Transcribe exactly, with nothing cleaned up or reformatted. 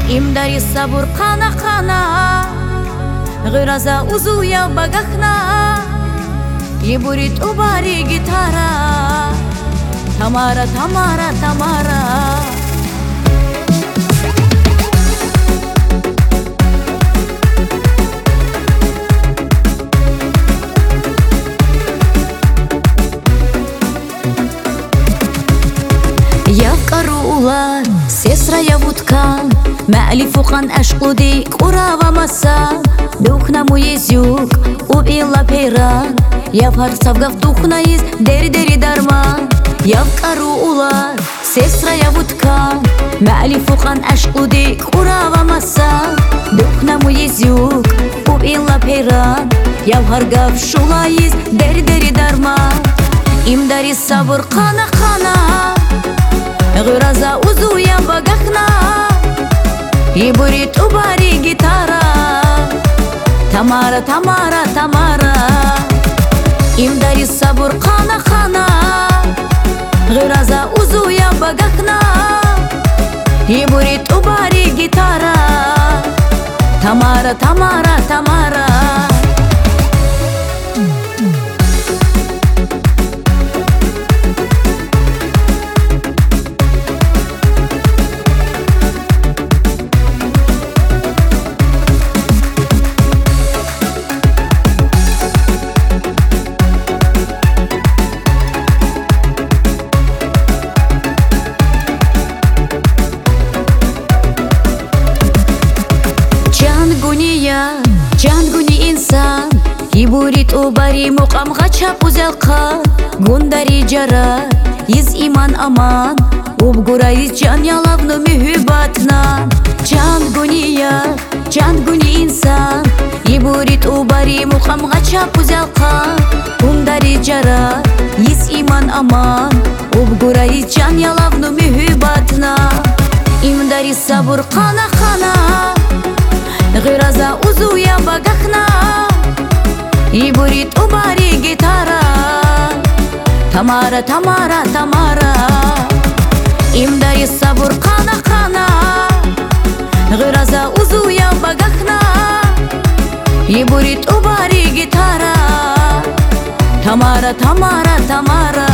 имдари сабур қана қана ғираза узуя багахна ибурит убари гитара тамара тамара тамара Явкарула сесра явуткан Ма'лифуқан ашқуди курава маса Духна муезюк убила пейран Явхар савгав духна из дери-дери дарман Явкарула сесра явуткан Ма'лифуқан ашқуди курава маса Духна муезюк убила пейран Явхар гав шула из дери-дери дарман Имдари сабур қана-қана ғираза узуя багахна ибурит убари гитара тамара тамара тамара имдари сабур қана қана ғираза узуя багахна ибурит убари гитара тамара тамара тамара ҷангуни инсан ибурит убари муқамға чапузалқа гундари жара из иман аман убгура из ҷан ялавну муҳиббатнан ҷангуния ҷангуни инсан ибурит убари муқамға чапузалқа гундари жара из иман аман убгура из ҷан ялавну муҳиббатнан имдари сабур қана қана ғираза узуя багахна ибурит убари гитара тамара тамара тамара имдари сабур қана қана ғираза узуя багахна ибурит убари гитара тамара тамара тамара